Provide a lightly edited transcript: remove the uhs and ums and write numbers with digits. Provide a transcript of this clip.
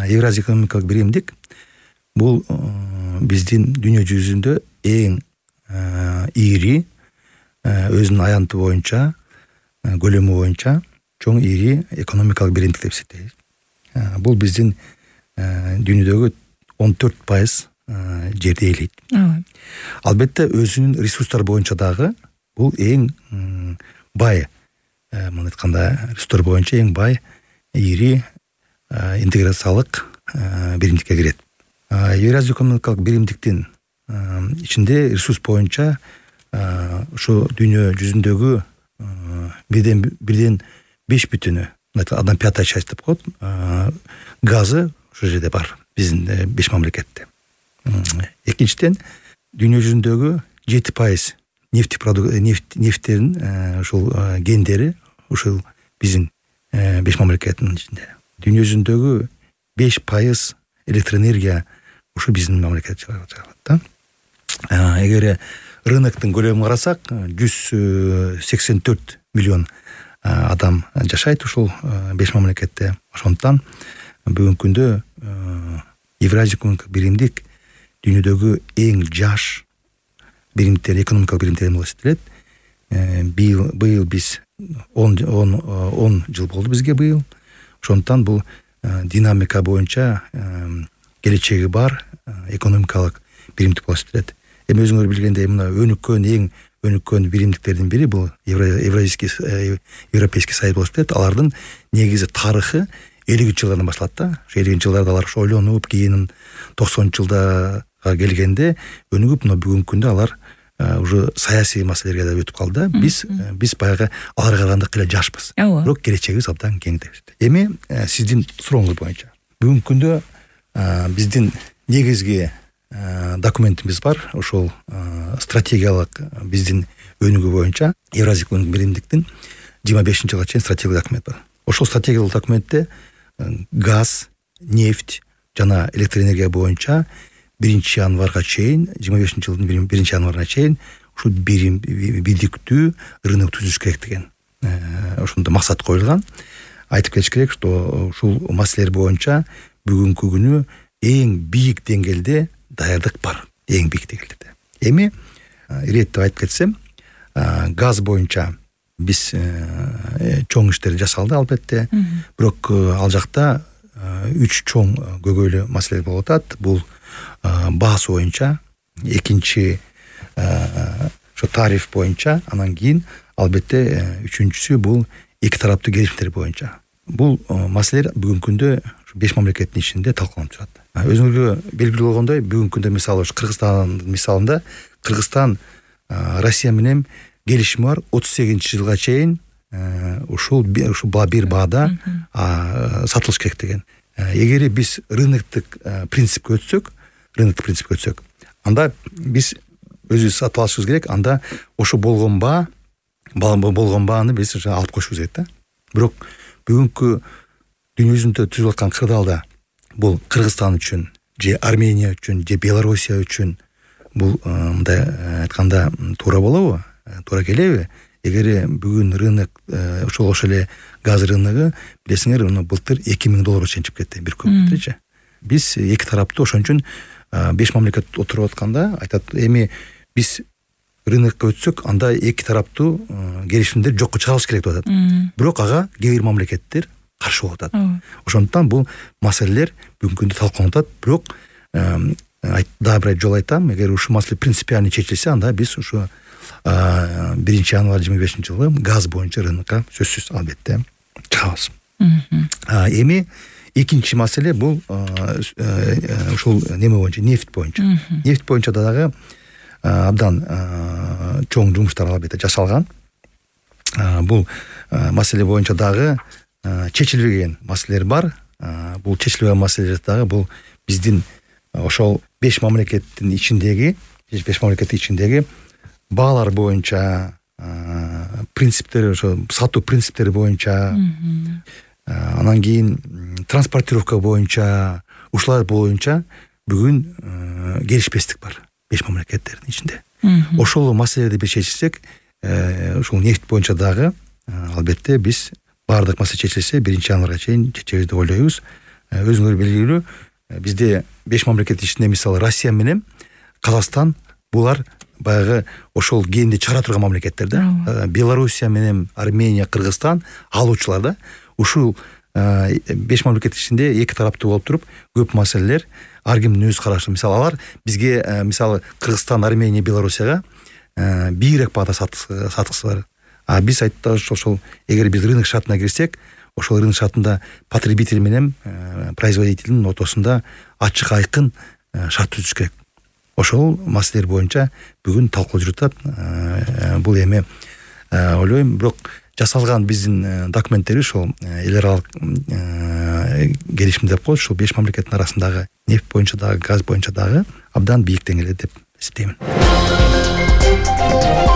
Евразия экономикалык биримдик бул биздин дүйнө жүзүндө эң ири, өзүнүн аянты боюнча, көлөмү боюнча чоң ири экономикалык биримдик деп эсептейбиз. Бул биздин дүйнөдөгү 14% жерди ээлейт. Албетте өзүнүн ресурстары боюнча дагы бул эң бай, мындай айтканда ресурстар боюнча эң бай ири интеграциялык биримдикке кирет. Евразия экономикалык биримдиктин ичинде ресурс боюнча ошо дүйнө жүзүндөгү бирден 5/1, 1/5 часть деп коет, газы ошо жерде бар, биздин 5 мамлекетте. Экинчиден, дүйнө жүзүндөгү 7% нефттерин ушул гендери ушул биздин 5 мамлекеттин ичинде. Дүйнө жүзүндөгү 5% электроэнергия ушу биздин мамлекет чыгарат. Эгер рыноктун көлөмүн карасак, 184 миллион адам жашайт ушул 5 мамлекетте. Ошондуктан бүгүнкү күндө Евразия экономикалык биримдик дүйнөдөгү эң жаш биримдиктер, экономикалык биримдиктер болуп эсептелет. Быйыл биз 10 жыл болду бизге быйыл. Ошондуктан бул динамика боюнча келечеги бар экономикалык биримдик болуп эсептелет. Эми өзүңөр билгендей, мына эң өнүккөн биримдиктердин бири бул Европейский союз болуп эсептелет. Алардын негизи тарыхы 50-ч жылдардан башталат да. 50-ч жылдарда алар ойлонуп, кийин 90-ч жылдарга келгенде өнүгүп, мына бүгүнкү күндө алар уже саясий маселелерге да өтүп калды. Биз баягы аларга караганда кыйла жашпыз. Бирок келечегибиз абдан кең деп. Эми сиздин сурооңуз боюнча бүгүнкү күндө биздин негизги документибиз бар. Ошол стратегиялык биздин өнүгүү боюнча Евразия экономикалык биримдиктин 25-жылга чейин стратегиялык документ бар. Ошол стратегиялык документте газ, нефть жана электроэнергия боюнча 1-январга чейин, 25-жылдын 1-январына чейин ушул бирдиктүү рынок түзүш керек деген ошондой максат коюлган. Айтып кетиш керек, что ушул маселелер боюнча бүгүнкү күнү эң бийик деңгээлде даярдык бар. Эң бийик деңгээлде. Эми иреттеп айтып кетсем, газ боюнча биз чоң иштер жасалды албетте. Бирок ал жакта 3 чоң көйгөйлүү маселе болуп атат. Бул баасы боюнча, экинчи ошо тариф боюнча, анан кийин албетте үчүнчүсү бул эки тараптуу келишимдер боюнча. Бул маселелер бүгүнкү күндө 5 мамлекеттин ичинде талкууланып турат. Өзүңөргө белгилүү болгондой, бүгүнкү күндө мисалы Кыргызстандын мисалында Кыргызстан Россия менен келишими бар, 38-жылга чейин ушул бир баада сатылыш керек деген. Эгер биз рыноктук принципке өтсөк, анда биз өзүбүз сатып алышыбыз керек, анда ошо болгон бааны биз алып коюшубуз керек да. Бирок бүгүнкү дүйнө жүзүндө түзүлүп аткан кырдаалда бул Кыргызстан үчүн, же Армения үчүн, же Белоруссия үчүн бул мындай айтканда туура болобу? Туура келеби? Эгер бүгүн рынок ошол эле газ рыногу билесиңер, былтыр $2000 чейин чыгып кетти бир кубометрчи. Биз эки тараптуу ошон үчүн 5 мамлекет отуруп атканда айтат, эми биз рынокко өтсөк, анда эки тараптуу келишимдер жокко чыгарылыш керек деп атат. Бирок ага кээ бир мамлекеттер каршы болуп атат. Ошондуктан бул маселелер бүгүнкү күндө талкууланып атат. Бирок дагы бир жолу айтам, эгер ушул маселе принципиально чечилсе, анда биз ушу 1-январь 25-жылы газ боюнча рынокко сөзсүз албетте чыгабыз. Эми экинчи маселе бул ушул неме боюнча, нефть боюнча. Нефть боюнча дагы абдан чоң жумуштар албетте жасалган. Бул маселе боюнча дагы чечилбеген маселелер бар. Бул чечилбеген маселелер дагы бул биздин ошол 5 мамлекеттин ичиндеги баалар боюнча, принциптери, ошо сатуу принциптери боюнча, анан кийин транспортировка боюнча, ушулар боюнча бүгүн келишпестик бар 5 мамлекеттердин ичинде. Ошол маселелерди биз чечсек, ушул нефть боюнча дагы албетте биз баардык маселе чечилсе 1-январга чейин чечебиз деп ойлойбуз. өзүңөр белгилүү, бизде 5 мамлекеттин ичинде мисалы Россия менен Казакстан булар баягы ошол генди чыгара турган мамлекеттер да. Белоруссия менен Армения, Кыргызстан алуучулар да. Ушул 5 мамлекеттин ичинде эки тараптуу болуп туруп көп маселелер ар кимдин өз карашы. Мисалы алар бизге мисалы Кыргызстан, Армения, Белоруссияга бийрээк баада саткысы бар. А биз айттык ошол эгер биз рынок шартына кирсек, ошол рынок шартында потребитель менен производительдин ортосунда ачык айкын шарт түзүш керек. Ошол маселелер боюнча бүгүн талкуу жүрүп атат. Бул эми ойлойм, бирок жасалган биздин документтерибиз ошол эл аралык келишим деп коет, ушул 5 мамлекеттин арасындагы нефть боюнча дагы, газ боюнча дагы абдан бийик деңгээлде деп эсептеймин.